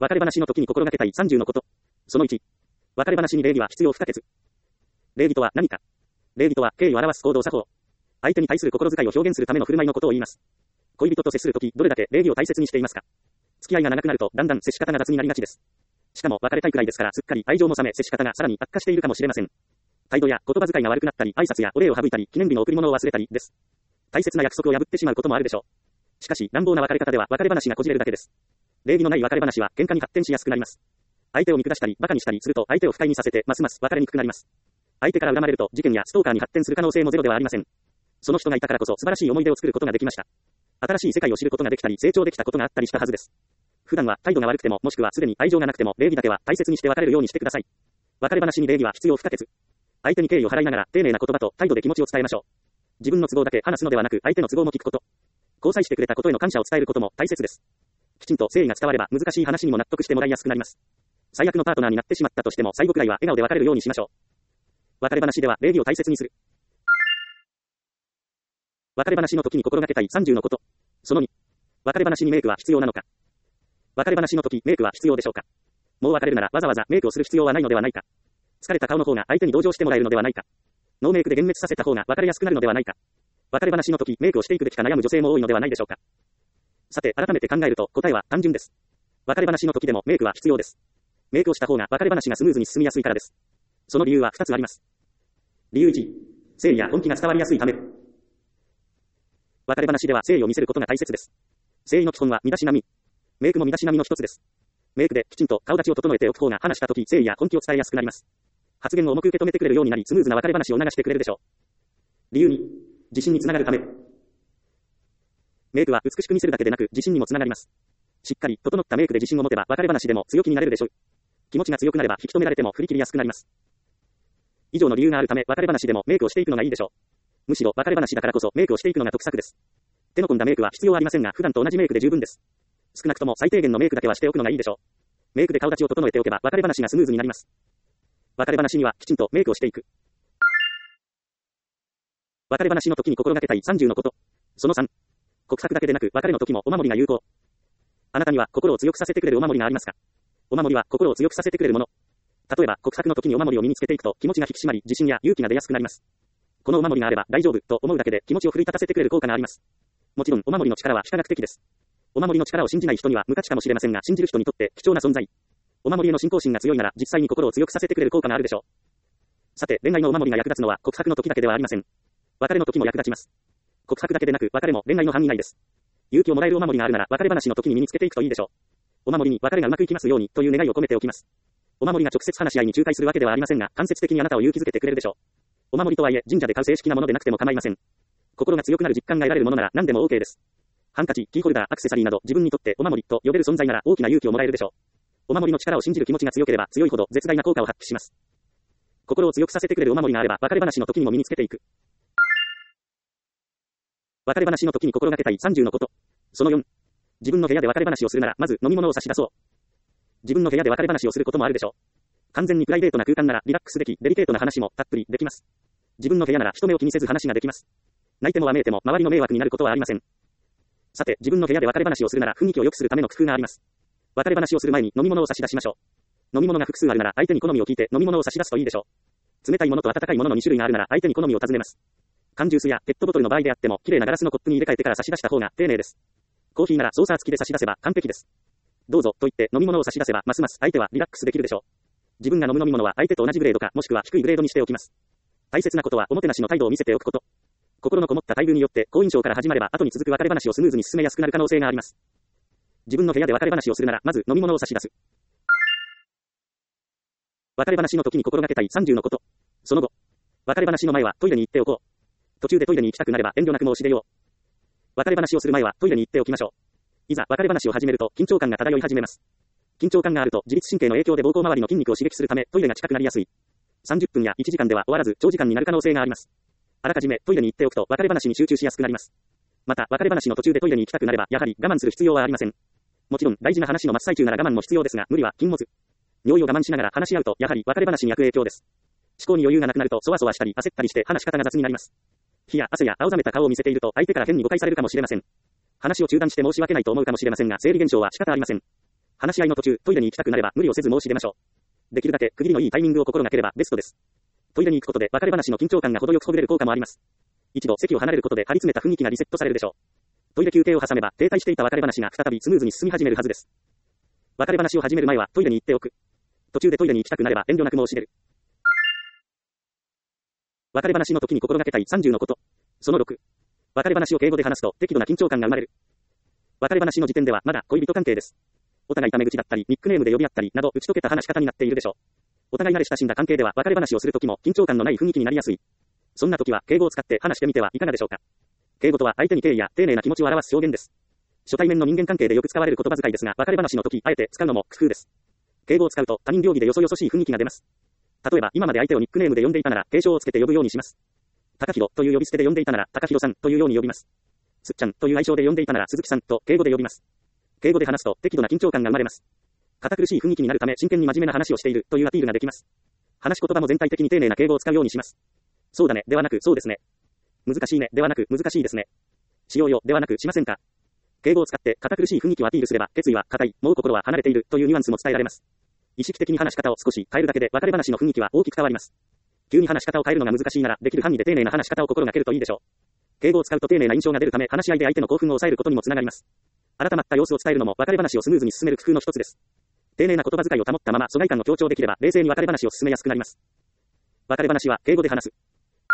別れ話の時に心がけたい30のこと。その1。別れ話に礼儀は必要不可欠。礼儀とは何か。礼儀とは敬意を表す行動作法。相手に対する心遣いを表現するための振る舞いのことを言います。恋人と接するとき、どれだけ礼儀を大切にしていますか。付き合いが長くなると、だんだん接し方が雑になりがちです。しかも別れたいくらいですから、すっかり愛情も冷め、接し方がさらに悪化しているかもしれません。態度や言葉遣いが悪くなったり、挨拶やお礼を省いたり、記念日の贈り物を忘れたりです。大切な約束を破ってしまうこともあるでしょう。しかし、乱暴な別れ方では別れ話がこじれるだけです。礼儀のない別れ話は喧嘩に発展しやすくなります。相手を見下したり、馬鹿にしたりすると相手を不快にさせて、ますます別れにくくなります。相手から恨まれると事件やストーカーに発展する可能性もゼロではありません。その人がいたからこそ素晴らしい思い出を作ることができました。新しい世界を知ることができたり、成長できたことがあったりしたはずです。普段は態度が悪くても、もしくはすでに愛情がなくても、礼儀だけは大切にして別れるようにしてください。別れ話に礼儀は必要不可欠。相手に敬意を払いながら、丁寧な言葉と態度で気持ちを伝えましょう。自分の都合だけ話すのではなく、相手の都合も聞くこと。交際してくれたことへの感謝を伝えることも大切です。きちんと誠意が伝われば、難しい話にも納得してもらいやすくなります。最悪のパートナーになってしまったとしても、最後くらいは笑顔で別れるようにしましょう。別れ話では礼儀を大切にする。別れ話の時に心がけたい30のこと。その2。別れ話にメイクは必要なのか。別れ話の時、メイクは必要でしょうか。もう別れるならわざわざメイクをする必要はないのではないか。疲れた顔の方が相手に同情してもらえるのではないか。ノーメイクで幻滅させた方が別れやすくなるのではないか。別れ話の時、メイクをしていくべきか悩む女性も多いのではないでしょうか。さて、改めて考えると答えは単純です。別れ話の時でもメイクは必要です。メイクをした方が別れ話がスムーズに進みやすいからです。その理由は2つあります。理由1、誠意や本気が伝わりやすいため。別れ話では誠意を見せることが大切です。誠意の基本は身だしなみ。メイクも身だしなみの一つです。メイクできちんと顔立ちを整えておく方が話した時、誠意や本気を伝えやすくなります。発言を重く受け止めてくれるようになり、スムーズな別れ話を流してくれるでしょう。理由2、自信につながるため。メイクは美しく見せるだけでなく、自信にもつながります。しっかり整ったメイクで自信を持てば、別れ話でも強気になれるでしょう。気持ちが強くなれば引き止められても振り切りやすくなります。以上の理由があるため、別れ話でもメイクをしていくのがいいでしょう。むしろ別れ話だからこそメイクをしていくのが得策です。手の込んだメイクは必要ありませんが、普段と同じメイクで十分です。少なくとも最低限のメイクだけはしておくのがいいでしょう。メイクで顔立ちを整えておけば別れ話がスムーズになります。別れ話にはきちんとメイクをしていく。別れ話の時に心がけたい30のこと。その3。告白だけでなく別れの時もお守りが有効。あなたには心を強くさせてくれるお守りがありますか。お守りは心を強くさせてくれるもの。例えば告白の時にお守りを身につけていくと気持ちが引き締まり、自信や勇気が出やすくなります。このお守りがあれば大丈夫と思うだけで気持ちを奮い立たせてくれる効果があります。もちろんお守りの力は非科学的です。お守りの力を信じない人には無価値かもしれませんが、信じる人にとって貴重な存在。お守りへの信仰心が強いなら実際に心を強くさせてくれる効果があるでしょう。さて、恋愛のお守りが役立つのは告白の時だけではありません。別れの時も役立ちます。告白だけでなく別れも恋愛の範囲内です。勇気をもらえるお守りがあるなら別れ話の時に身につけていくといいでしょう。お守りに別れがうまくいきますようにという願いを込めておきます。お守りが直接話し合いに仲介するわけではありませんが、間接的にあなたを勇気づけてくれるでしょう。お守りとはいえ神社で買う正式なものでなくても構いません。心が強くなる実感が得られるものなら何でも OK です。ハンカチ、キーホルダー、アクセサリーなど自分にとってお守りと呼べる存在なら大きな勇気をもらえるでしょう。お守りの力を信じる気持ちが強ければ強いほど絶大な効果を発揮します。心を強くさせてくれるお守りがあれば別れ話の時にも身につけていく。別れ話の時に心がけたい30のこと。その4。自分の部屋で別れ話をするならまず飲み物を差し出そう。自分の部屋で別れ話をすることもあるでしょう。完全にプライベートな空間ならリラックスでき、デリケートな話もたっぷりできます。自分の部屋なら人目を気にせず話ができます。泣いてもわめいても周りの迷惑になることはありません。さて、自分の部屋で別れ話をするなら雰囲気を良くするための工夫があります。別れ話をする前に飲み物を差し出しましょう。飲み物が複数あるなら相手に好みを聞いて飲み物を差し出すといいでしょう。冷たいものと温かいものの2種類があるなら相手に好みを尋ねます。缶ジュースやペットボトルの場合であっても、綺麗なガラスのコップに入れ替えてから差し出した方が丁寧です。コーヒーならソーサー付きで差し出せば完璧です。どうぞと言って飲み物を差し出せばますます相手はリラックスできるでしょう。自分が飲む飲み物は相手と同じグレードかもしくは低いグレードにしておきます。大切なことはおもてなしの態度を見せておくこと。心のこもった待遇によって好印象から始まれば後に続く別れ話をスムーズに進めやすくなる可能性があります。自分の部屋で別れ話をするならまず飲み物を差し出す。別れ話の時に心がけたい30のこと。その後、別れ話の前はトイレに行っておこう。途中でトイレに行きたくなれば遠慮なく申し出よう。別れ話をする前はトイレに行っておきましょう。いざ別れ話を始めると緊張感が漂い始めます。緊張感があると自律神経の影響で膀胱周りの筋肉を刺激するためトイレが近くなりやすい。30分や1時間では終わらず長時間になる可能性があります。あらかじめトイレに行っておくと別れ話に集中しやすくなります。また別れ話の途中でトイレに行きたくなればやはり我慢する必要はありません。もちろん大事な話の真っ最中なら我慢も必要ですが無理は禁物。尿意を我慢しながら話し合うとやはり別れ話に悪影響です。思考に余裕がなくなるとそわそわしたり焦ったりして話し方が雑になります。火や汗や青ざめた顔を見せていると相手から変に誤解されるかもしれません。話を中断して申し訳ないと思うかもしれませんが生理現象は仕方ありません。 話し合いの途中、トイレに行きたくなれば無理をせず申し出ましょう。できるだけ区切りのいいタイミングを心がければベストです。トイレに行くことで別れ話の緊張感が程よくほぐれる効果もあります。一度席を離れることで張り詰めた雰囲気がリセットされるでしょう。トイレ休憩を挟めば停滞していた別れ話が再びスムーズに進み始めるはずです。別れ話を始める前はトイレに行っておく。途中でトイレに行きたくなれば遠慮なく申し出る。別れ話の時に心がけたい30のこと。その6。別れ話を敬語で話すと適度な緊張感が生まれる。別れ話の時点ではまだ恋人関係です。お互いタメ口だったり、ニックネームで呼び合ったりなど打ち解けた話し方になっているでしょう。お互い慣れ親しんだ関係では別れ話をするときも緊張感のない雰囲気になりやすい。そんな時は敬語を使って話してみてはいかがでしょうか。敬語とは相手に敬意や丁寧な気持ちを表す表現です。初対面の人間関係でよく使われる言葉遣いですが、別れ話の時あえて使うのも工夫です。敬語を使うと他人行儀でよそよそしい雰囲気が出ます。例えば今まで相手をニックネームで呼んでいたなら敬称をつけて呼ぶようにします。高弘という呼び捨てで呼んでいたなら高弘さんというように呼びます。すっちゃんという愛称で呼んでいたなら鈴木さんと敬語で呼びます。敬語で話すと適度な緊張感が生まれます。堅苦しい雰囲気になるため真剣に真面目な話をしているというアピールができます。話し言葉も全体的に丁寧な敬語を使うようにします。そうだねではなくそうですね。難しいねではなく難しいですね。しようよではなくしませんか。敬語を使って堅苦しい雰囲気をアピールすれば決意は固い、もう心は離れているというニュアンスも伝えられます。意識的に話し方を少し変えるだけで別れ話の雰囲気は大きく変わります。急に話し方を変えるのが難しいならできる範囲で丁寧な話し方を心がけるといいでしょう。敬語を使うと丁寧な印象が出るため話し合いで相手の興奮を抑えることにもつながります。改まった様子を伝えるのも別れ話をスムーズに進める工夫の一つです。丁寧な言葉遣いを保ったまま疎外感を強調できれば冷静に別れ話を進めやすくなります。別れ話は敬語で話す。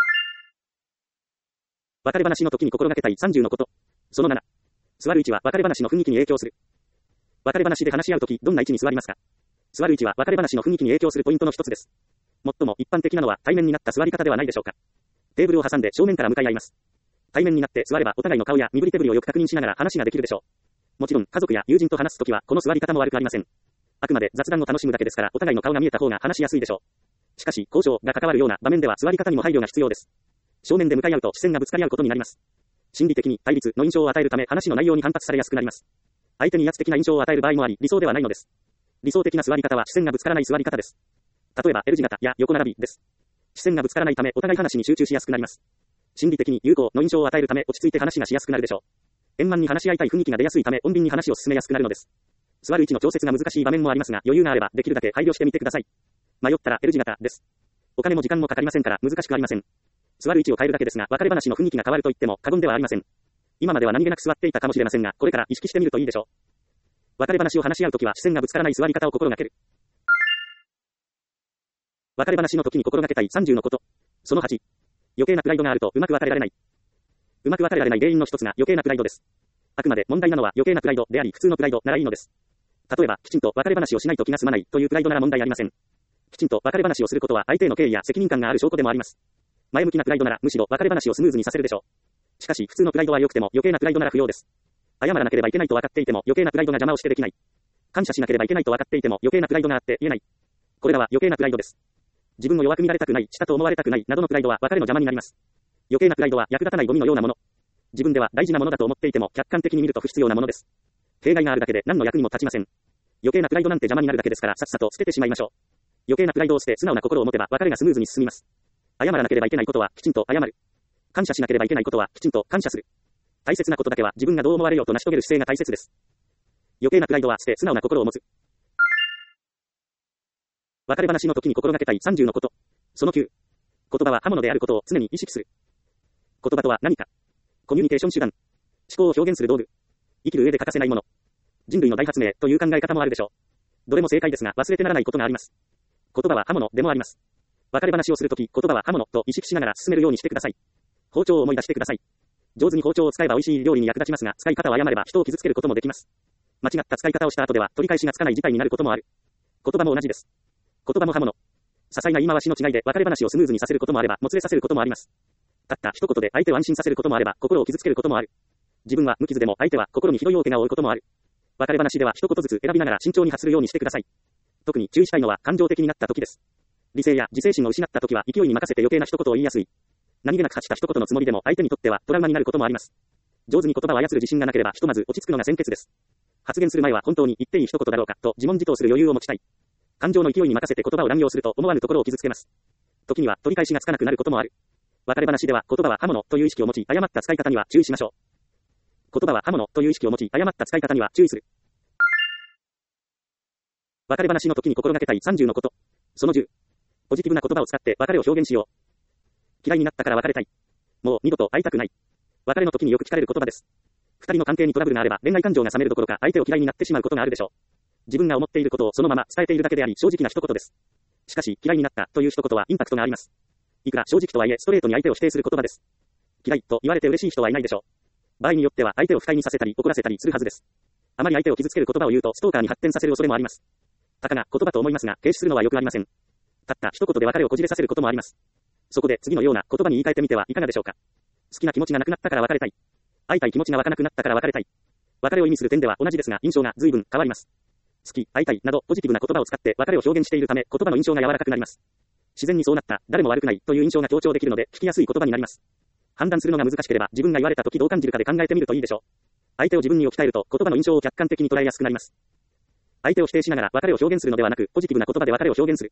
別れ話の時に心がけたい30のこと。その7。座る位置は別れ話の雰囲気に影響する。別れ話で話し合うときどんな位置に座りますか。座る位置は別れ話の雰囲気に影響するポイントの一つです。最も一般的なのは対面になった座り方ではないでしょうか。テーブルを挟んで正面から向かい合います。対面になって座ればお互いの顔や身振り手振りをよく確認しながら話ができるでしょう。もちろん家族や友人と話すときはこの座り方も悪くありません。あくまで雑談を楽しむだけですからお互いの顔が見えた方が話しやすいでしょう。しかし交渉が関わるような場面では座り方にも配慮が必要です。正面で向かい合うと視線がぶつかり合うことになります。心理的に対立の印象を与えるため話の内容に反発されやすくなります。相手に威圧的な印象を与える場合もあり理想ではないのです。理想的な座り方は視線がぶつからない座り方です。例えば L 字型や横並びです。視線がぶつからないためお互い話に集中しやすくなります。心理的に有効の印象を与えるため落ち着いて話がしやすくなるでしょう。円満に話し合いたい雰囲気が出やすいため穏便に話を進めやすくなるのです。座る位置の調節が難しい場面もありますが余裕があればできるだけ配慮してみてください。迷ったら L 字型です。お金も時間もかかりませんから難しくありません。座る位置を変えるだけですが別れ話の雰囲気が変わると言っても過言ではありません。今までは何気なく座っていたかもしれませんがこれから意識してみるといいでしょう。別れ話を話し合うときは視線がぶつからない座り方を心がける。別れ話の時に心がけたい30のこと。その8。余計なプライドがあるとうまく別れられない。うまく別れられない原因の一つが余計なプライドです。あくまで問題なのは余計なプライドであり普通のプライドならいいのです。例えばきちんと別れ話をしないと気が済まないというプライドなら問題ありません。きちんと別れ話をすることは相手への敬意や責任感がある証拠でもあります。前向きなプライドならむしろ別れ話をスムーズにさせるでしょう。しかし普通のプライドは良くても余計なプライドなら不要です。謝らなければいけないと分かっていても余計なプライドが邪魔をしてできない。感謝しなければいけないと分かっていても余計なプライドがあって言えない。これらは余計なプライドです。自分を弱く見られたくない、下と思われたくないなどのプライドは別れの邪魔になります。余計なプライドは役立たないゴミのようなもの。自分では大事なものだと思っていても客観的に見ると不必要なものです。弊害があるだけで何の役にも立ちません。余計なプライドなんて邪魔になるだけですからさっさと捨ててしまいましょう。余計なプライドを捨て素直な心を持てば別れがスムーズに進みます。謝らなければいけないことはきちんと謝る。感謝しなければいけないことはきちんと感謝する。大切なことだけは自分がどう思われようと成し遂げる姿勢が大切です。余計なプライドは捨て素直な心を持つ。別れ話の時に心がけたい30のこと。その9。言葉は刃物であることを常に意識する。言葉とは何か。コミュニケーション手段。思考を表現する道具。生きる上で欠かせないもの。人類の大発明という考え方もあるでしょう。どれも正解ですが忘れてならないことがあります。言葉は刃物でもあります。別れ話をするとき言葉は刃物と意識しながら進めるようにしてください。包丁を思い出してください。上手に包丁を使えば美味しい料理に役立ちますが使い方を誤れば人を傷つけることもできます。間違った使い方をした後では取り返しがつかない事態になることもある。言葉も同じです。言葉も刃物。些細な言い回しの違いで別れ話をスムーズにさせることもあればもつれさせることもあります。たった一言で相手を安心させることもあれば心を傷つけることもある。自分は無傷でも相手は心にひどい大怪我を負うこともある。別れ話では一言ずつ選びながら慎重に発するようにしてください。特に注意したいのは感情的になった時です。理性や自制心を失った時は勢いに任せて余計な一言を言いやすい。何気なく発した一言のつもりでも相手にとってはトラウマになることもあります。上手に言葉を操る自信がなければひとまず落ち着くのが先決です。発言する前は本当に言っていい一言だろうかと自問自答する余裕を持ちたい。感情の勢いに任せて言葉を乱用すると思わぬところを傷つけます。時には取り返しがつかなくなることもある。別れ話では言葉は刃物という意識を持ち誤った使い方には注意しましょう。言葉は刃物という意識を持ち誤った使い方には注意する。 別れ話の時に心がけたい30のこと。その10。ポジティブな言葉を使って別れを表現しよう。嫌いになったから別れたい。もう二度と会いたくない。別れの時によく聞かれる言葉です。二人の関係にトラブルがあれば恋愛感情が冷めるどころか相手を嫌いになってしまうことがあるでしょう。自分が思っていることをそのまま伝えているだけであり正直な一言です。しかし嫌いになったという一言はインパクトがあります。いくら正直とはいえストレートに相手を否定する言葉です。嫌いと言われて嬉しい人はいないでしょう。場合によっては相手を不快にさせたり怒らせたりするはずです。あまり相手を傷つける言葉を言うとストーカーに発展させる恐れもあります。たかが言葉と思いますが軽視するのは良くありません。たった一言で別れをこじれさせることもあります。そこで次のような言葉に言い換えてみてはいかがでしょうか。好きな気持ちがなくなったから別れたい。会いたい気持ちが湧かなくなったから別れたい。別れを意味する点では同じですが印象が随分変わります。好き、会いたいなどポジティブな言葉を使って別れを表現しているため言葉の印象が柔らかくなります。自然にそうなった、誰も悪くないという印象が強調できるので聞きやすい言葉になります。判断するのが難しければ自分が言われた時どう感じるかで考えてみるといいでしょう。相手を自分に置き換えると言葉の印象を客観的に捉えやすくなります。相手を否定しながら別れを表現するのではなくポジティブな言葉で別れを表現する。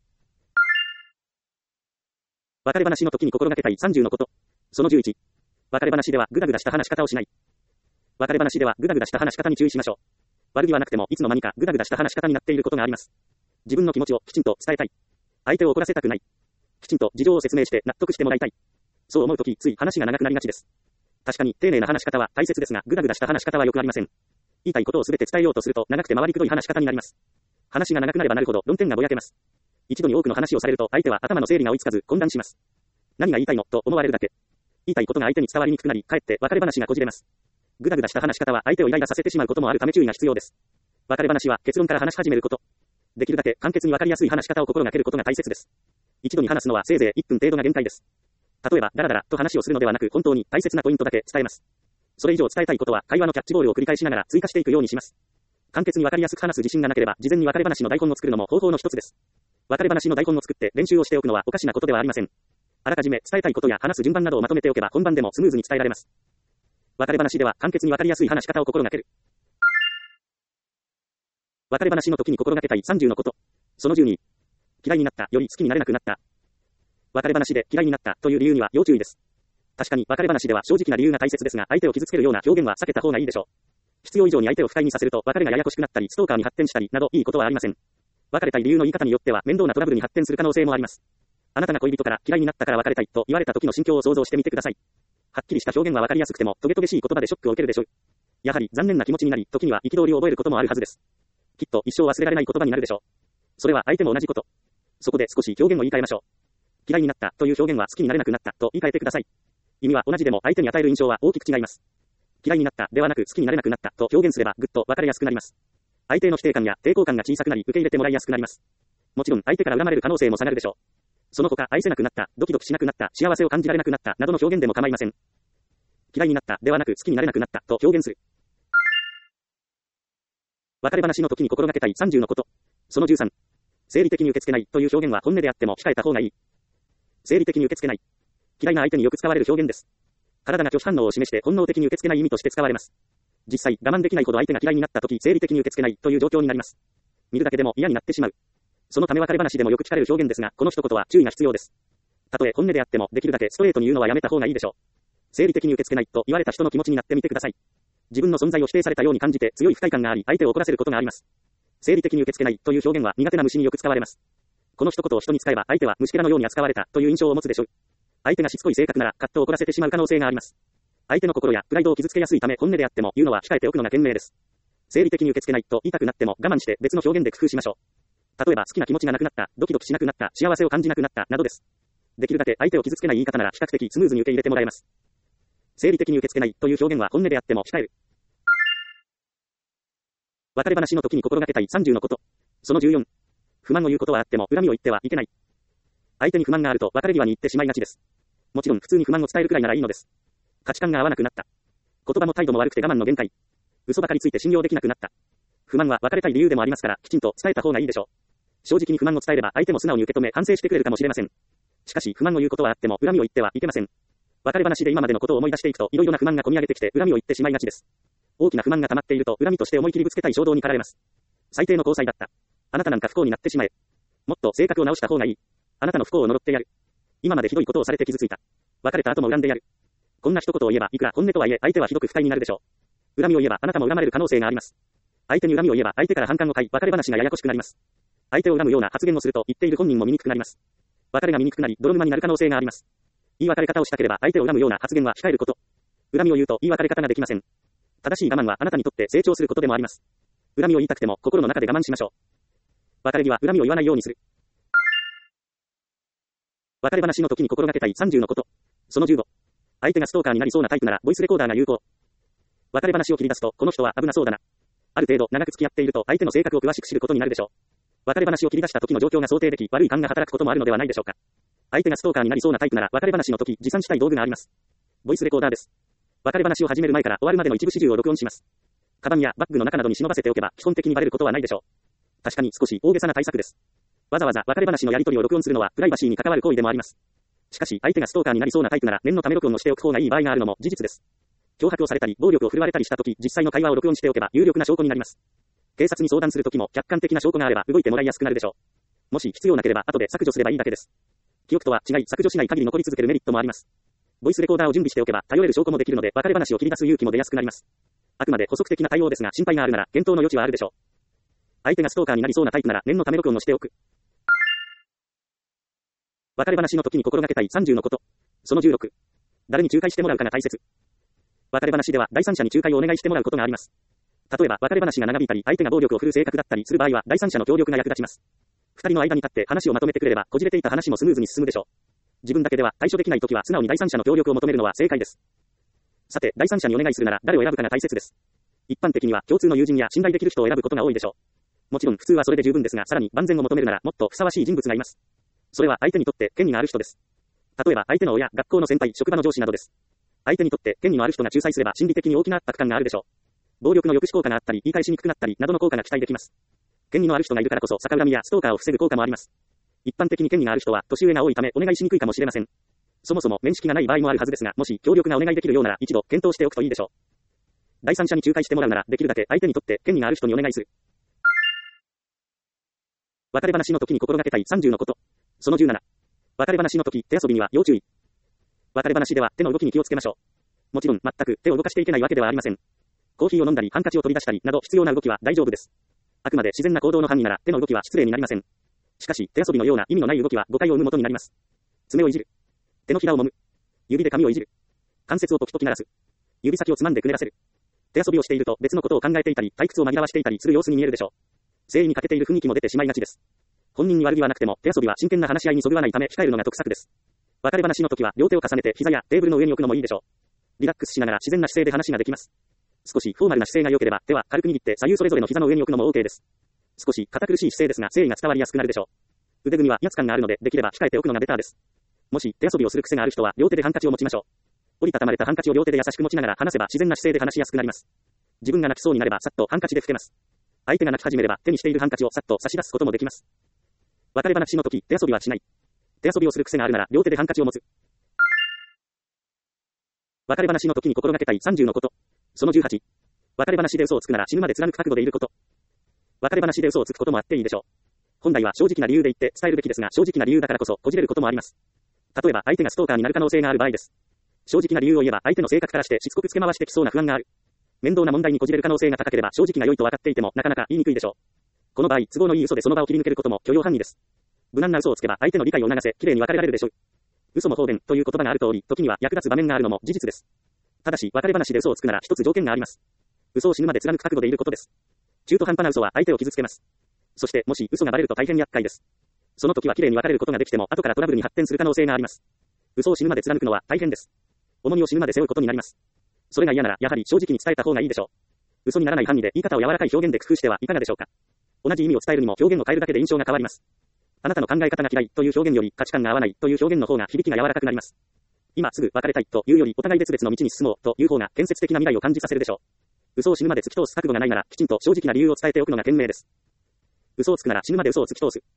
別れ話の時に心がけたい30のこと。その11。別れ話ではグダグダした話し方をしない。別れ話ではグダグダした話し方に注意しましょう。悪気はなくてもいつの間にかグダグダした話し方になっていることがあります。自分の気持ちをきちんと伝えたい。相手を怒らせたくない。きちんと事情を説明して納得してもらいたい。そう思うときつい話が長くなりがちです。確かに丁寧な話し方は大切ですがグダグダした話し方はよくありません。言いたいことをすべて伝えようとすると長くて回りくどい話し方になります。話が長くなればなるほど論点がぼやけます。一度に多くの話をされると相手は頭の整理が追いつかず混乱します。何が言いたいのと思われるだけ。言いたいことが相手に伝わりにくくなり、かえって別れ話がこじれます。ぐだぐだした話し方は相手をイライラさせてしまうこともあるため注意が必要です。別れ話は結論から話し始めること。できるだけ簡潔に分かりやすい話し方を心がけることが大切です。一度に話すのはせいぜい1分程度が限界です。例えば、だらだらと話をするのではなく本当に大切なポイントだけ伝えます。それ以上伝えたいことは会話のキャッチボールを繰り返しながら追加していくようにします。簡潔に分かりやすく話す自信がなければ事前に別れ話の台本を作るのも方法の一つです。別れ話の台本を作って練習をしておくのはおかしなことではありません。あらかじめ伝えたいことや話す順番などをまとめておけば本番でもスムーズに伝えられます。別れ話では簡潔に分かりやすい話し方を心がける。別れ話の時に心がけたい30のこと。その12。嫌いになったより好きになれなくなった。別れ話で嫌いになったという理由には要注意です。確かに別れ話では正直な理由が大切ですが相手を傷つけるような表現は避けた方がいいでしょう。必要以上に相手を不快にさせると別れがややこしくなったりストーカーに発展したりなどいいことはありません。別れたい理由の言い方によっては面倒なトラブルに発展する可能性もあります。あなたが恋人から嫌いになったから別れたいと言われた時の心境を想像してみてください。はっきりした表現は分かりやすくてもトゲトゲしい言葉でショックを受けるでしょう。やはり残念な気持ちになり時には憤りを覚えることもあるはずです。きっと一生忘れられない言葉になるでしょう。それは相手も同じこと。そこで少し表現を言い換えましょう。嫌いになったという表現は好きになれなくなったと言い換えてください。意味は同じでも相手に与える印象は大きく違います。嫌いになったではなく好きになれなくなったと表現すればぐっと分かりやすくなります。相手の否定感や抵抗感が小さくなり受け入れてもらいやすくなります。もちろん相手から恨まれる可能性も下がるでしょう。その他愛せなくなった、ドキドキしなくなった、幸せを感じられなくなったなどの表現でも構いません。嫌いになったではなく好きになれなくなったと表現する。別れ話の時に心がけたい30のこと。その13。生理的に受け付けないという表現は本音であっても控えた方がいい。生理的に受け付けない。嫌いな相手によく使われる表現です。体が拒否反応を示して本能的に受け付けない意味として使われます。実際、我慢できないほど相手が嫌いになった時、生理的に受け付けないという状況になります。見るだけでも嫌になってしまう。そのため別れ話でもよく聞かれる表現ですが、この一言は注意が必要です。たとえ本音であってもできるだけストレートに言うのはやめた方がいいでしょう。生理的に受け付けないと言われた人の気持ちになってみてください。自分の存在を否定されたように感じて強い不快感があり、相手を怒らせることがあります。生理的に受け付けないという表現は苦手な虫によく使われます。この一言を人に使えば相手は虫けらのように扱われたという印象を持つでしょう。相手がしつこい性格ならカッと怒らせてしまう可能性があります。相手の心やプライドを傷つけやすいため本音であっても言うのは控えておくのが賢明です。生理的に受け付けないと言いたくなっても我慢して別の表現で工夫しましょう。例えば好きな気持ちがなくなった、ドキドキしなくなった、幸せを感じなくなったなどです。できるだけ相手を傷つけない言い方なら比較的スムーズに受け入れてもらえます。生理的に受け付けないという表現は本音であっても控える。別れ話の時に心がけたい30のこと。その14。不満を言うことはあっても恨みを言ってはいけない。相手に不満があると別れ際に言ってしまいがちです。もちろん普通に不満を伝えるくらいならいいのです。価値観が合わなくなった。言葉も態度も悪くて我慢の限界。嘘ばかりついて信用できなくなった。不満は別れたい理由でもありますから、きちんと伝えた方がいいでしょう。正直に不満を伝えれば相手も素直に受け止め反省してくれるかもしれません。しかし不満を言うことはあっても恨みを言ってはいけません。別れ話で今までのことを思い出していくと色々な不満が込み上げてきて恨みを言ってしまいがちです。大きな不満が溜まっていると恨みとして思い切りぶつけたい衝動に駆られます。最低の交際だった。あなたなんか不幸になってしまえ。もっと性格を直した方がいい。あなたの不幸を呪ってやる。今までひどいことをされて傷ついた。別れた後も恨んでやる。こんな一言を言えばいくら本音とはいえ相手はひどく不快になるでしょう。恨みを言えばあなたも恨まれる可能性があります。相手に恨みを言えば相手から反感を買い別れ話がややこしくなります。 相手を恨むような発言をすると言っている本人も醜くなります。別れが醜くなり、泥沼になる可能性があります。言い別れ方をしたければ相手を恨むような発言は控えること。恨みを言うと言い別れ方ができません。正しい我慢はあなたにとって成長することでもあります。恨みを言いたくても心の中で我慢しましょう。別れ際、恨みを言わないようにする。別れ話の時に心がけたい30のこと。その15。相手がストーカーになりそうなタイプならボイスレコーダーが有効。別れ話を切り出すと、この人は危なそうだな。ある程度長く付き合っていると相手の性格を詳しく知ることになるでしょう。別れ話を切り出した時の状況が想定でき、悪い勘が働くこともあるのではないでしょうか。相手がストーカーになりそうなタイプなら別れ話の時持参したい道具があります。ボイスレコーダーです。別れ話を始める前から終わるまでの一部始終を録音します。カバンやバッグの中などに忍ばせておけば基本的にバレることはないでしょう。確かに少し大げさな対策です。わざわざ別れ話のやり取りを録音するのはプライバシーに関わる行為でもあります。しかし相手がストーカーになりそうなタイプなら念のため録音をしておく方がいい場合があるのも事実です。脅迫をされたり暴力を振るわれたりした時、実際の会話を録音しておけば有力な証拠になります。警察に相談する時も客観的な証拠があれば動いてもらいやすくなるでしょう。もし必要なければ後で削除すればいいだけです。記憶とは違い削除しない限り残り続けるメリットもあります。ボイスレコーダーを準備しておけば頼れる証拠もできるので別れ話を切り出す勇気も出やすくなります。あくまで補足的な対応ですが心配があるなら検討の余地はあるでしょう。相手がストーカーになりそうなタイプなら念のため録音をしておく。別れ話の時に心がけたい30のこと。その16。誰に仲介してもらうかが大切。別れ話では第三者に仲介をお願いしてもらうことがあります。例えば別れ話が長引いたり相手が暴力を振るう性格だったりする場合は第三者の協力が役立ちます。二人の間に立って話をまとめてくれればこじれていた話もスムーズに進むでしょう。自分だけでは対処できないときは素直に第三者の協力を求めるのは正解です。さて、第三者にお願いするなら誰を選ぶかが大切です。一般的には共通の友人や信頼できる人を選ぶことが多いでしょう。もちろん普通はそれで十分ですが、さらに万全を求めるならもっとふさわしい人物がいます。それは相手にとって権威がある人です。例えば相手の親、学校の先輩、職場の上司などです。相手にとって権威のある人が仲裁すれば心理的に大きな圧迫感があるでしょう。暴力の抑止効果があったり、言い返しにくくなったりなどの効果が期待できます。権威のある人がいるからこそ逆恨みやストーカーを防ぐ効果もあります。一般的に権威がある人は年上が多いためお願いしにくいかもしれません。そもそも面識がない場合もあるはずですが、もし協力がお願いできるようなら一度検討しておくといいでしょう。第三者に仲介してもらうならできるだけ相手にとって権威がある人にお願いする。別れ話の時に心がけたい30のこと。その17。別れ話の時、手遊びには要注意。別れ話では手の動きに気をつけましょう。もちろん全く手を動かしていけないわけではありません。コーヒーを飲んだりハンカチを取り出したりなど必要な動きは大丈夫です。あくまで自然な行動の範囲なら手の動きは失礼になりません。しかし手遊びのような意味のない動きは誤解を生む元になります。爪をいじる。手のひらを揉む。指で髪をいじる。関節をポキポキ鳴らす。指先をつまんでくねらせる。手遊びをしていると別のことを考えていたり、退屈を紛らわしていたりする様子に見えるでしょう。誠意に欠けている雰囲気も出てしまいがちです。本人に悪気はなくても手遊びは真剣な話し合いにそぐわないため控えるのが得策です。別れ話の時は両手を重ねて膝やテーブルの上に置くのもいいでしょう。リラックスしながら自然な姿勢で話ができます。少しフォーマルな姿勢が良ければ手は軽く握って左右それぞれの膝の上に置くのも OK です。少し堅苦しい姿勢ですが誠意が伝わりやすくなるでしょう。腕組みは威圧感があるのでできれば控えておくのがベターです。もし手遊びをする癖がある人は両手でハンカチを持ちましょう。折りたたまれたハンカチを両手で優しく持ちながら話せば自然な姿勢で話しやすくなります。自分が泣きそうになればさっとハンカチで拭けます。相手が泣き始めれば手にしているハンカチをさっと差し出すこともできます。別れ話の時、手遊びはしない。手遊びをする癖があるなら両手でハンカチを持つ。別れ話の時に心がけたい30のこと。その18。別れ話で嘘をつくなら死ぬまで貫く覚悟でいること。別れ話で嘘をつくこともあっていいでしょう。本来は正直な理由で言って伝えるべきですが、正直な理由だからこそこじれることもあります。例えば相手がストーカーになる可能性がある場合です。正直な理由を言えば相手の性格からしてしつこくつけ回してきそうな不安がある。面倒な問題にこじれる可能性が高ければ正直が良いと分かっていてもなかなか言いにくいでしょう。この場合、都合のいい嘘でその場を切り抜けることも許容範囲です。無難な嘘をつけば相手の理解を促せ、きれいに別れられるでしょう。嘘も方便という言葉がある通り、時には役立つ場面があるのも事実です。ただし、別れ話で嘘をつくなら一つ条件があります。嘘を死ぬまで貫く覚悟でいることです。中途半端な嘘は相手を傷つけます。そして、もし嘘がバレると大変厄介です。その時はきれいに別れることができても、後からトラブルに発展する可能性があります。嘘を死ぬまで貫くのは大変です。重みを死ぬまで背負うことになります。それが嫌なら、やはり正直に伝えた方がいいでしょう。嘘にならない範囲で言い方を柔らかい表現で工夫してはいかがでしょうか。同じ意味を伝えるにも表現を変えるだけで印象が変わります。あなたの考え方が嫌いという表現より価値観が合わないという表現の方が響きが柔らかくなります。今すぐ別れたいというよりお互い別々の道に進もうという方が建設的な未来を感じさせるでしょう。嘘を死ぬまで突き通す覚悟がないならきちんと正直な理由を伝えておくのが賢明です。嘘をつくなら死ぬまで嘘を突き通す。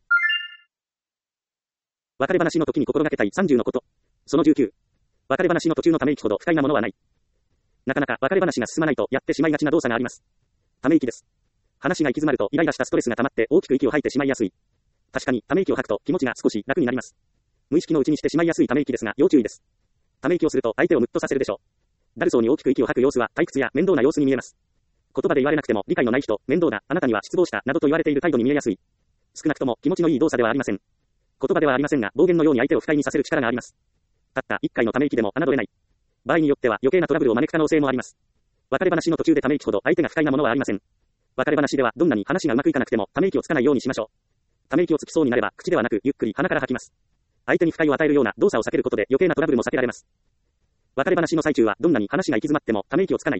別れ話の時に心がけたい30のこと。その19。別れ話の途中のため息ほど不快なものはない。なかなか別れ話が進まないとやってしまいがちな動作があります。ため息です。話が行き詰まるとイライラしたストレスが溜まって大きく息を吐いてしまいやすい。確かにため息を吐くと気持ちが少し楽になります。無意識のうちにしてしまいやすいため息ですが要注意です。ため息をすると相手をムッとさせるでしょう。だるそうに大きく息を吐く様子は退屈や面倒な様子に見えます。言葉で言われなくても理解のない人、面倒だ、あなたには失望したなどと言われている態度に見えやすい。 少なくとも気持ちのいい動作ではありません。言葉ではありませんが、暴言のように相手を不快にさせる力があります。たった一回のため息でも侮れない。場合によっては余計なトラブルを招く可能性もあります。別れ話の途中でため息ほど相手が不快なものはありません。別れ話ではどんなに話がうまくいかなくてもため息をつかないようにしましょう。ため息をつきそうになれば口ではなくゆっくり鼻から吐きます。相手に不快を与えるような動作を避けることで余計なトラブルも避けられます。別れ話の最中はどんなに話が行き詰まってもため息をつかない。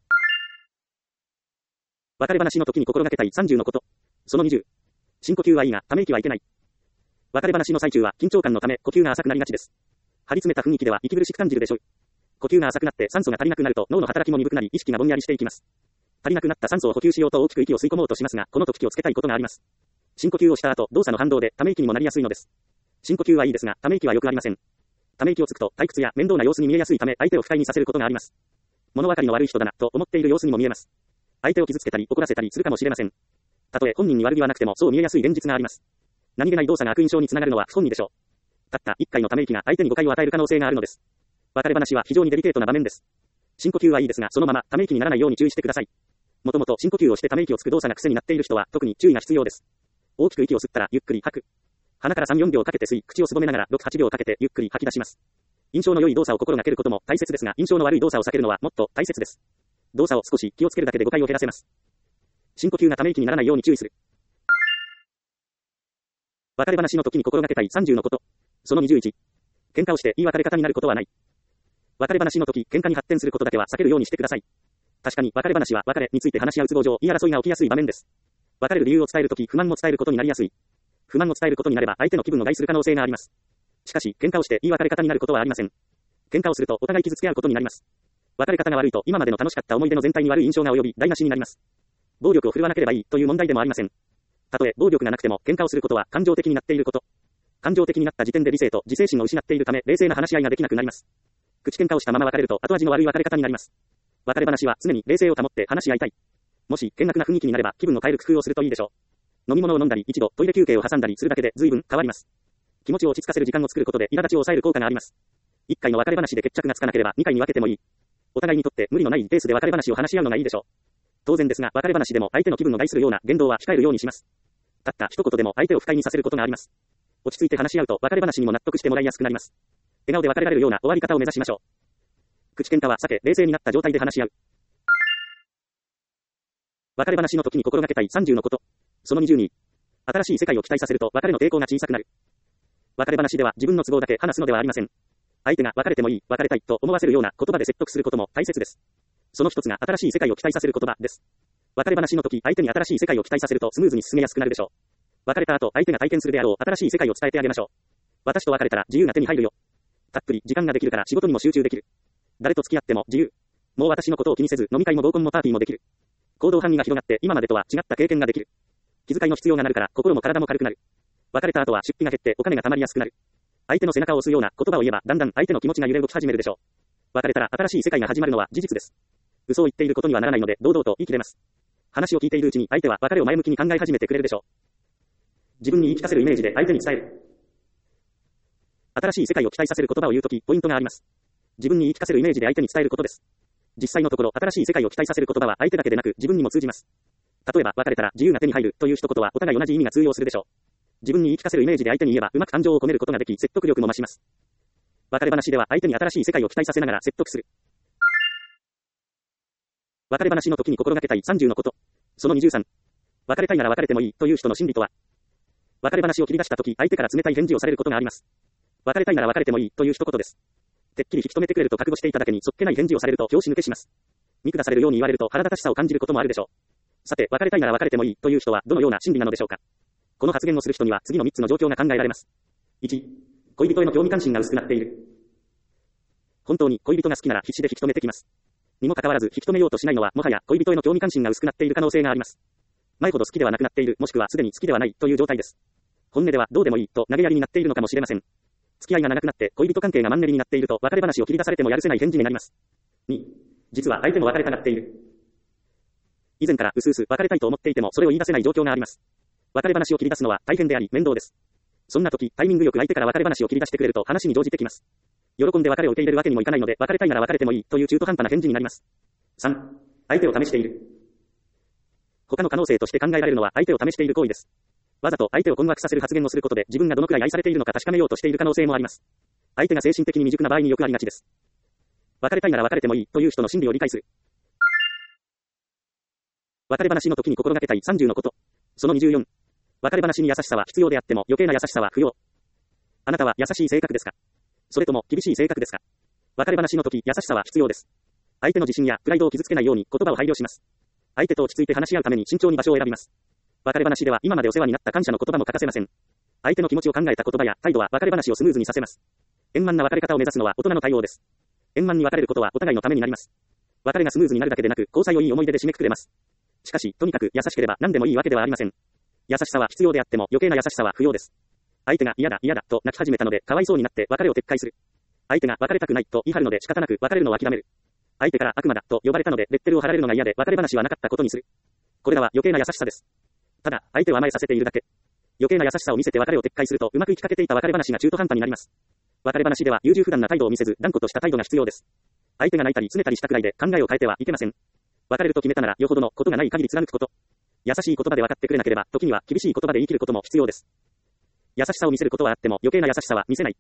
別れ話の時に心がけたい30のこと。その20。深呼吸はいいが、ため息はいけない。別れ話の最中は緊張感のため呼吸が浅くなりがちです。張り詰めた雰囲気では息苦しく感じるでしょう。呼吸が浅くなって酸素が足りなくなると脳の働きも鈍くなり意識がぼんやりしていきます。足りなくなった酸素を補給しようと大きく息を吸い込もうとしますが、この時気をつけたいことがあります。深呼吸をした後、動作の反動でため息にもなりやすいのです。深呼吸はいいですが、ため息はよくありません。ため息をつくと退屈や面倒な様子に見えやすいため相手を不快にさせることがあります。物分かりの悪い人だなと思っている様子にも見えます。相手を傷つけたり怒らせたりするかもしれません。たとえ本人に悪気はなくてもそう見えやすい現実があります。何気ない動作が悪印象につながるのは不本意でしょう。たった一回のため息が相手に誤解を与える可能性があるのです。別れ話は非常にデリケートな場面です。深呼吸はいいですが、そのままため息にならないように注意してください。もともと深呼吸をしてため息をつく動作が癖になっている人は特に注意が必要です。大きく息を吸ったらゆっくり吐く。鼻から3、4秒かけて吸い、口をすぼめながら6、8秒かけてゆっくり吐き出します。印象の良い動作を心がけることも大切ですが、印象の悪い動作を避けるのはもっと大切です。動作を少し気をつけるだけで誤解を減らせます。深呼吸がため息にならないように注意する。別れ話の時に心がけたい30のこと。その21。喧嘩をして言い別れ方になることはない。別れ話の時、喧嘩に発展することだけは避けるようにしてください。確かに別れ話は別れについて話し合う都合上、言い争いが起きやすい場面です。別れる理由を伝える時、不満を伝えることになりやすい。不満を伝えることになれば相手の気分を害する可能性があります。しかし、喧嘩をして言い別れ方になることはありません。喧嘩をするとお互い傷つけ合うことになります。別れ方が悪いと今までの楽しかった思い出の全体に悪い印象が及び台無しになります。暴力を振るわなければいいという問題でもありません。たとえ暴力がなくても喧嘩をすることは感情的になっていること。感情的になった時点で理性と自制心を失っているため冷静な話し合いができなくなります。口喧嘩をしたまま別れると後味の悪い別れ方になります。別れ話は常に冷静を保って話し合いたい。もし険悪な雰囲気になれば気分を変える工夫をするといいでしょう。飲み物を飲んだり一度トイレ休憩を挟んだりするだけで随分変わります。気持ちを落ち着かせる時間を作ることで苛立ちを抑える効果があります。1回の別れ話で決着がつかなければ2回に分けてもいい。お互いにとって無理のないペースで別れ話を話し合うのがいいでしょう。当然ですが別れ話でも相手の気分を害するような言動は控えるようにします。たった一言でも相手を不快にさせることがあります。落ち着いて話し合うと別れ話にも納得してもらいやすくなります。笑顔で別れられるような終わり方を目指しましょう。口喧嘩は避け冷静になった状態で話し合う。別れ話の時に心がけたい30のこと。その20に、新しい世界を期待させると別れの抵抗が小さくなる。別れ話では自分の都合だけ話すのではありません。相手が別れてもいい、別れたいと思わせるような言葉で説得することも大切です。その一つが新しい世界を期待させる言葉です。別れ話の時、相手に新しい世界を期待させるとスムーズに進めやすくなるでしょう。別れた後、相手が体験するであろう新しい世界を伝えてあげましょう。私と別れたら自由が手に入るよ。たっぷり時間ができるから仕事にも集中できる。誰と付き合っても自由。もう私のことを気にせず飲み会も合コンもパーティーもできる。行動範囲が広がって今までとは違った経験ができる。気遣いの必要がなるから心も体も軽くなる。別れた後は出費が減ってお金が貯まりやすくなる。相手の背中を押すような言葉を言えばだんだん相手の気持ちが揺れ動き始めるでしょう。別れたら新しい世界が始まるのは事実です。嘘を言っていることにはならないので堂々と言い切れます。話を聞いているうちに相手は別れを前向きに考え始めてくれるでしょう。自分に言い聞かせるイメージで相手に伝える。新しい世界を期待させる言葉を言うときポイントがあります。自分に言い聞かせるイメージで相手に伝えることです。実際のところ新しい世界を期待させる言葉は相手だけでなく自分にも通じます。例えば別れたら自由が手に入るという一言はお互い同じ意味が通用するでしょう。自分に言い聞かせるイメージで相手に言えばうまく感情を込めることができ説得力も増します。別れ話では相手に新しい世界を期待させながら説得する。別れ話の時に心がけたい30のこと。その23。別れたいなら別れてもいいという人の心理とは。別れ話を切り出した時相手から冷たい返事をされることがあります。別れたいなら別れてもいいという一言です。てっきり引き止めてくれると覚悟していただけにそっけない返事をされると拍子抜けします。見下されるように言われると腹立たしさを感じることもあるでしょう。さて、別れたいなら別れてもいいという人はどのような心理なのでしょうか。この発言をする人には次の3つの状況が考えられます。1、恋人への興味関心が薄くなっている。本当に恋人が好きなら必死で引き止めてきます。にもかかわらず引き止めようとしないのはもはや恋人への興味関心が薄くなっている可能性があります。前ほど好きではなくなっている、もしくはすでに好きではないという状態です。本音ではどうでもいいと投げやりになっているのかもしれません。付き合いが長くなって恋人関係がマンネリになっていると別れ話を切り出されてもやるせない返事になります。2、実は相手も別れたがっている。以前から薄々別れたいと思っていてもそれを言い出せない状況があります。別れ話を切り出すのは大変であり面倒です。そんな時タイミングよく相手から別れ話を切り出してくれると話に乗じてきます。喜んで別れを受け入れるわけにもいかないので別れたいなら別れてもいいという中途半端な返事になります。3、相手を試している。他の可能性として考えられるのは相手を試している行為です。 わざと相手を困惑させる発言をすることで自分がどのくらい愛されているのか確かめようとしている可能性もあります。相手が精神的に未熟な場合によくありがちです。別れたいなら別れてもいいという人の心理を理解する。別れ話の時に心がけたい30のこと。その24。別れ話に優しさは必要であっても余計な優しさは不要。あなたは優しい性格ですか？それとも厳しい性格ですか？別れ話の時、優しさは必要です。相手の自信やプライドを傷つけないように言葉を配慮します。相手と落ち着いて話し合うために慎重に場所を選びます。別れ話では今までお世話になった感謝の言葉も欠かせません。相手の気持ちを考えた言葉や態度は別れ話をスムーズにさせます。円満な別れ方を目指すのは大人の対応です。円満に別れることはお互いのためになります。別れがスムーズになるだけでなく、交際をいい思い出で締めくくれます。しかし、とにかく優しければ何でもいいわけではありません。優しさは必要であっても余計な優しさは不要です。相手が嫌だと泣き始めたのでかわいそうになって別れを撤回する。相手が別れたくないと言い張るので仕方なく別れるのを諦める。相手から悪魔だと呼ばれたのでレッテルを貼られるのが嫌で別れ話はなかったことにする。これらは余計な優しさです。ただ、相手を甘えさせているだけ。余計な優しさを見せて別れを撤回するとうまくいきかけていた別れ話が中途半端になります。別れ話では優柔不断な態度を見せず断固とした態度が必要です。相手が泣いたり拗ねたりしたくらいで考えを変えてはいけません。別れると決めたならよほどのことがない限り貫くこと。優しい言葉で分かってくれなければ時には厳しい言葉で言い切ることも必要です。優しさを見せることはあっても余計な優しさは見せない。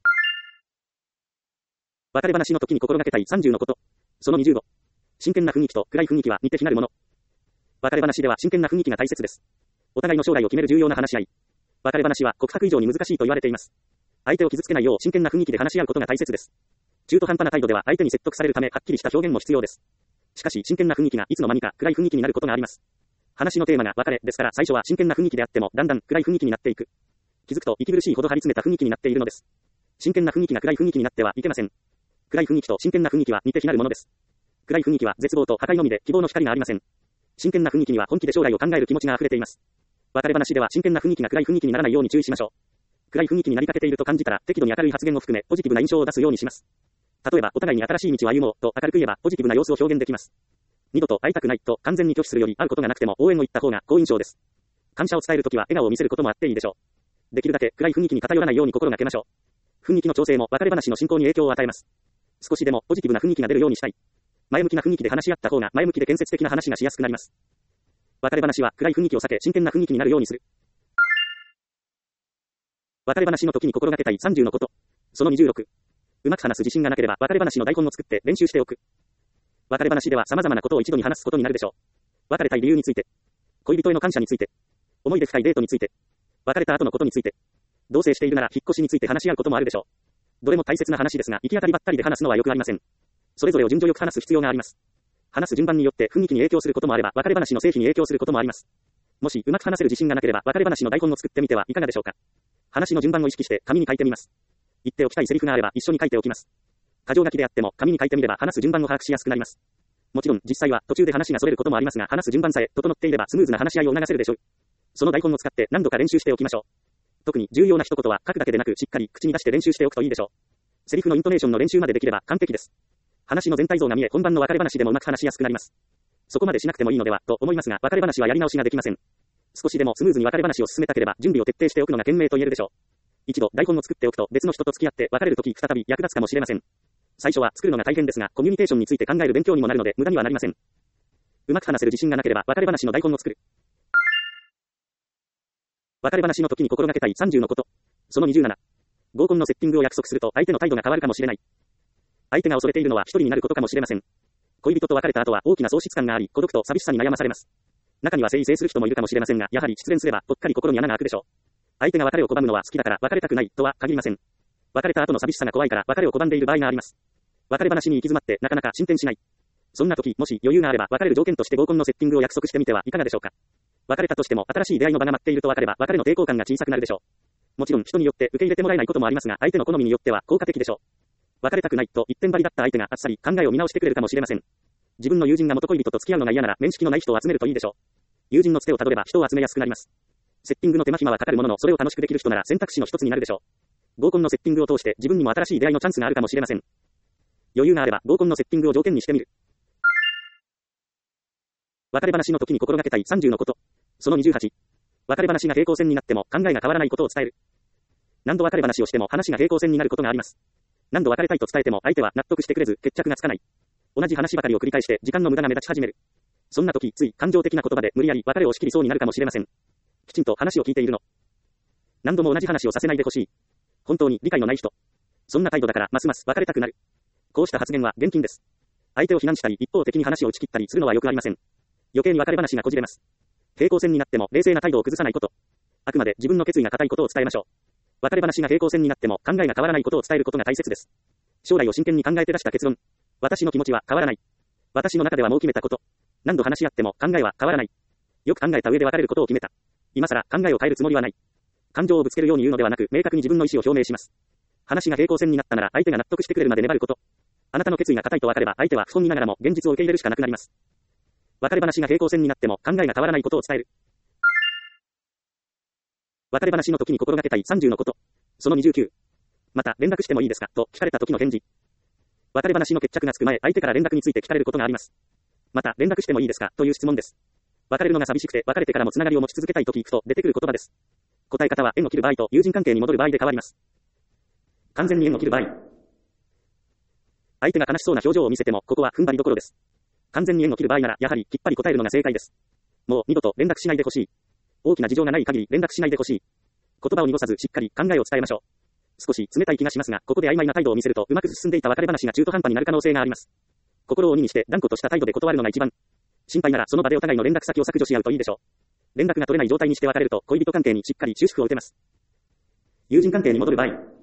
別れ話の時に心がけたい30のこと。その25。真剣な雰囲気と暗い雰囲気は似て非なるもの。別れ話では真剣な雰囲気が大切です。お互いの将来を決める重要な話し合い。別れ話は告白以上に難しいと言われています。相手を傷つけないよう真剣な雰囲気で話し合うことが大切です。中途半端な態度では相手に説得されるためはっきりした表現も必要です。しかし真剣な雰囲気がいつの間にか暗い雰囲気になることがあります。話のテーマが別れですから最初は真剣な雰囲気であってもだんだん暗い雰囲気になっていく。気づくと息苦しいほど張り詰めた雰囲気になっているのです。真剣な雰囲気が暗い雰囲気になってはいけません。暗い雰囲気と真剣な雰囲気は似て非なるものです。暗い雰囲気は絶望と破壊のみで希望の光がありません。真剣な雰囲気には本気で将来を考える気持ちが溢れています。別れ話では真剣な雰囲気が暗い雰囲気にならないように注意しましょう。暗い雰囲気になりかけていると感じたら適度に明るい発言を含めポジティブな印象を出すようにします。例えばお互いに新しい道を歩もうと明るく言えばポジティブな様子を表現できます。二度と会いたくないと完全に拒否するより会うことがなくても応援を言った方が好印象です。感謝を伝えるときは笑顔を見せることもあっていいでしょう。できるだけ暗い雰囲気に偏らないように心がけましょう。雰囲気の調整も別れ話の進行に影響を与えます。少しでもポジティブな雰囲気が出るようにしたい。前向きな雰囲気で話し合った方が前向きで建設的な話がしやすくなります。別れ話は暗い雰囲気を避け真剣な雰囲気になるようにする。別れ話の時に心がけたい30のこと。その26。うまく話す自信がなければ別れ話の台本を作って練習しておく。別れ話では様々なことを一度に話すことになるでしょう。別れたい理由について、恋人への感謝について、思い出深いデートについて、別れた後のことについて、同棲しているなら引っ越しについて話し合うこともあるでしょう。どれも大切な話ですが、行き当たりばったりで話すのはよくありません。それぞれを順序よく話す必要があります。話す順番によって雰囲気に影響することもあれば、別れ話の成否に影響することもあります。もしうまく話せる自信がなければ、別れ話の台本を作ってみてはいかがでしょうか。話の順番を意識して紙に書いてみます。言っておきたいセリフがあれば一緒に書いておきます。箇条書きであっても紙に書いてみれば話す順番を把握しやすくなります。もちろん実際は途中で話が逸れることもありますが、話す順番さえ整っていればスムーズな話し合いを促せるでしょう。その台本を使って何度か練習しておきましょう。特に重要な一言は書くだけでなくしっかり口に出して練習しておくといいでしょう。セリフのイントネーションの練習までできれば完璧です。話の全体像が見え、本番の別れ話でもうまく話しやすくなります。そこまでしなくてもいいのではと思いますが、別れ話はやり直しができません。少しでもスムーズに別れ話を進めたければ準備を徹底しておくのが賢明と言えるでしょう。一度台本を作っておくと別の人と付き合って別れるとき再び役立つかもしれません。最初は作るのが大変ですが、コミュニケーションについて考える勉強にもなるので無駄にはなりません。うまく話せる自信がなければ別れ話の台本を作る。別れ話の時に心がけたい30のこと。その27。合コンのセッティングを約束すると相手の態度が変わるかもしれない。相手が恐れているのは一人になることかもしれません。恋人と別れた後は大きな喪失感があり、孤独と寂しさに悩まされます。中には誠意制する人もいるかもしれませんが、やはり失恋すればぽっかり心に穴が開くでしょう。相手が別れを拒むのは好きだから別れたくないとは限りません。別れた後の寂しさが怖いから別れを拒んでいる場合があります。別れ話に行き詰まってなかなか進展しない。そんな時、もし余裕があれば別れる条件として合コンのセッティングを約束してみてはいかがでしょうか。別れたとしても新しい出会いの場が待っていると分かれば別れの抵抗感が小さくなるでしょう。もちろん人によって受け入れてもらえないこともありますが、相手の好みによっては効果的でしょう。別れたくないと一点張りだった相手があっさり考えを見直してくれるかもしれません。自分の友人が元恋人と付き合うのが嫌なら面識のない人を集めるといいでしょう。友人のつてをたどれば人を集めやすくなります。セッティングの手間暇はかかるものの、それを楽しくできる人なら選択肢の一つになるでしょう。合コンのセッティングを通して自分にも新しい出会いのチャンスがあるかもしれません。余裕があれば合コンのセッティングを条件にしてみる。別れ話の時に心がけたい30のこと。その28。別れ話が平行線になっても考えが変わらないことを伝える。何度別れ話をしても話が平行線になることがあります。何度別れたいと伝えても相手は納得してくれず決着がつかない。同じ話ばかりを繰り返して時間の無駄が目立ち始める。そんな時、つい感情的な言葉で無理やり別れを仕切りそうになるかもしれません。 きちんと話を聞いているの。何度も同じ話をさせないでほしい。本当に理解のない人。そんな態度だからますます別れたくなる。こうした発言は厳禁です。相手を非難したり一方的に話を打ち切ったりするのは良くありません。余計に別れ話がこじれます。平行線になっても冷静な態度を崩さないこと。あくまで自分の決意が固いことを伝えましょう。別れ話が平行線になっても考えが変わらないことを伝えることが大切です。将来を真剣に考えて出した結論。私の気持ちは変わらない。私の中ではもう決めたこと。何度話し合っても考えは変わらない。よく考えた上で別れることを決めた。今更考えを変えるつもりはない。感情をぶつけるように言うのではなく、明確に自分の意思を表明します。話が平行線になったなら相手が納得してくれるまで粘ること。あなたの決意が固いと分かれば相手は不本意ながらも現実を受け入れるしかなくなります。別れ話が平行線になっても考えが変わらないことを伝える。別れ話の時に心がけたい30のこと。その29。また連絡してもいいですかと聞かれた時の返事。別れ話の決着がつく前、相手から連絡について聞かれることがあります。また連絡してもいいですかという質問です。別れるのが寂しくて別れてからもつながりを持ち続けたいと聞くと出てくる言葉です。答え方は縁を切る場合と友人関係に戻る場合で変わります。完全に縁を切る場合。相手が悲しそうな表情を見せてもここは踏ん張りどころです。完全に縁を切る場合ならやはりきっぱり答えるのが正解です。もう二度と連絡しないでほしい。大きな事情がない限り連絡しないでほしい。言葉を濁さずしっかり考えを伝えましょう。少し冷たい気がしますが、ここで曖昧な態度を見せるとうまく進んでいた別れ話が中途半端になる可能性があります。心を鬼にして断固とした態度で断るのが一番。心配ならその場でお互いの連絡先を削除し合うといいでしょう。連絡が取れない状態にして別れると恋人関係にしっかり終止符を打てます。友人関係に戻る場合。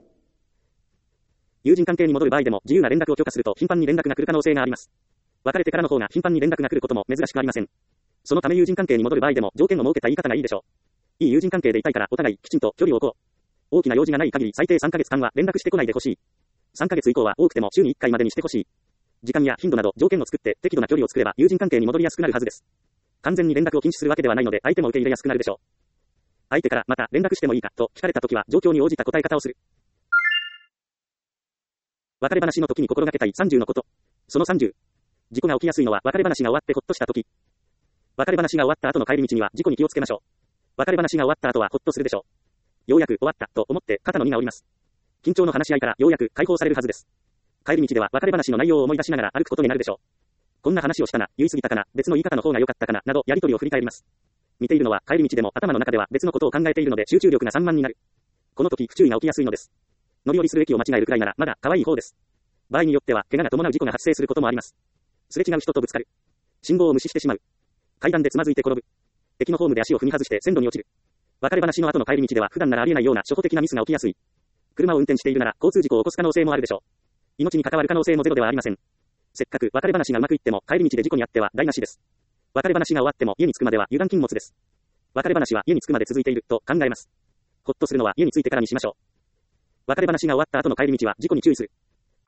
友人関係に戻る場合でも自由な連絡を許可すると頻繁に連絡が来る可能性があります。別れてからの方が頻繁に連絡が来ることも珍しくありません。そのため友人関係に戻る場合でも条件を設けた言い方がいいでしょう。いい友人関係でいたいからお互いきちんと距離を置こう。大きな用事がない限り最低3ヶ月間は連絡してこないでほしい。3ヶ月以降は多くても週に1回までにしてほしい。時間や頻度など条件を作って適度な距離を作れば友人関係に戻りやすくなるはずです。完全に連絡を禁止するわけではないので相手も受け入れやすくなるでしょう。相手からまた連絡してもいいかと聞かれたときは状況に応じた答え方をする。別れ話の時に心がけたい30のこと。その30。事故が起きやすいのは別れ話が終わってほっとした時。別れ話が終わった後の帰り道には事故に気をつけましょう。別れ話が終わった後はほっとするでしょう。ようやく終わったと思って肩の荷が下ります。緊張の話し合いからようやく解放されるはずです。帰り道では別れ話の内容を思い出しながら歩くことになるでしょう。こんな話をしたな、言い過ぎたかな、別の言い方の方が良かったかな、などやりとりを振り返ります。見ているのは帰り道でも頭の中では別のことを考えているので集中力が散漫になる。この時不注意が起きやすいのです。乗り降りする駅を間違えるくらいならまだ可愛い方です。場合によっては怪我が伴う事故が発生することもあります。すれ違う人とぶつかる。信号を無視してしまう。階段でつまずいて転ぶ。駅のホームで足を踏み外して線路に落ちる。別れ話の後の帰り道では普段ならありえないような初歩的なミスが起きやすい。車を運転しているなら交通事故を起こす可能性もあるでしょう。命に関わる可能性もゼロではありません。せっかく別れ話がうまくいっても帰り道で事故に遭っては台無しです。別れ話が終わっても家に着くまでは油断禁物です。別れ話は家に着くまで続いていると考えます。ほっとするのは家に着いてからにしましょう。別れ話が終わった後の帰り道は事故に注意する。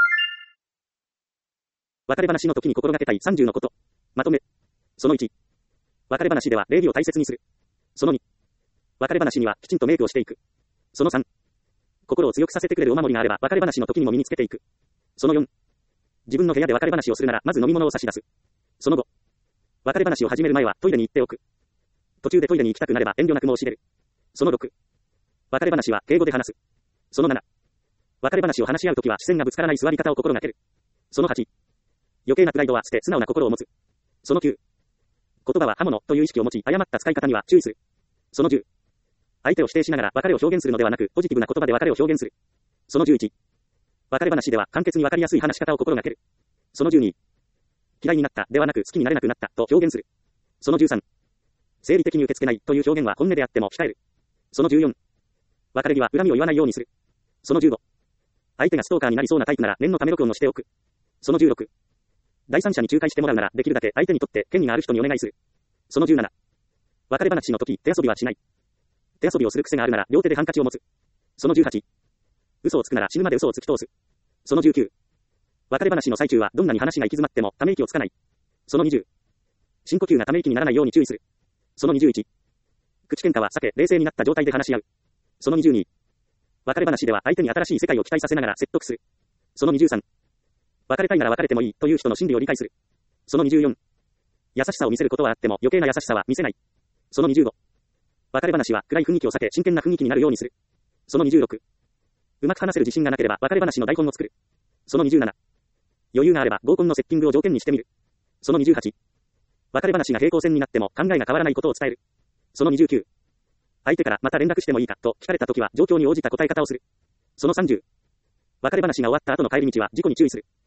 別れ話の時に心がけたい30のこと。まとめ。その1。別れ話では礼儀を大切にする。その2。別れ話にはきちんとメイクをしていく。その3。心を強くさせてくれるお守りがあれば別れ話の時にも身につけていく。その4。自分の部屋で別れ話をするならまず飲み物を差し出す。その5。別れ話を始める前はトイレに行っておく。途中でトイレに行きたくなれば遠慮なく申し出る。その6。別れ話は敬語で話す。その7。別れ話を話し合うときは視線がぶつからない座り方を心がける。その8。余計なプライドは捨て素直な心を持つ。その9。言葉は刃物という意識を持ち誤った使い方には注意する。その10。相手を否定しながら別れを表現するのではなくポジティブな言葉で別れを表現する。その11。別れ話では簡潔に分かりやすい話し方を心がける。その12。嫌いになったではなく好きになれなくなったと表現する。その13。生理的に受け付けないという表現は本音であっても控える。その14。別れ際恨みを言わないようにする。その15。相手がストーカーになりそうなタイプなら念のため録音をしておく。その16。第三者に仲介してもらうならできるだけ相手にとって権利がある人にお願いする。その17。別れ話の時手遊びはしない。手遊びをする癖があるなら両手でハンカチを持つ。その18。嘘をつくなら死ぬまで嘘をつき通す。その19。別れ話の最中はどんなに話が行き詰まってもため息をつかない。その20。深呼吸がため息にならないように注意する。その21。口喧嘩は避け冷静になった状態で話し合う。その22。別れ話では相手に新しい世界を期待させながら説得する。その23。別れたいなら別れてもいいという人の心理を理解する。その24。優しさを見せることはあっても余計な優しさは見せない。その25。別れ話は暗い雰囲気を避け真剣な雰囲気になるようにする。その26。うまく話せる自信がなければ別れ話の台本を作る。その27。余裕があれば合コンのセッティングを条件にしてみる。その28。別れ話が平行線になっても考えが変わらないことを伝える。その29。 相手からまた連絡してもいいかと聞かれたときは状況に応じた答え方をする。その30。別れ話が終わった後の帰り道は事故に注意する。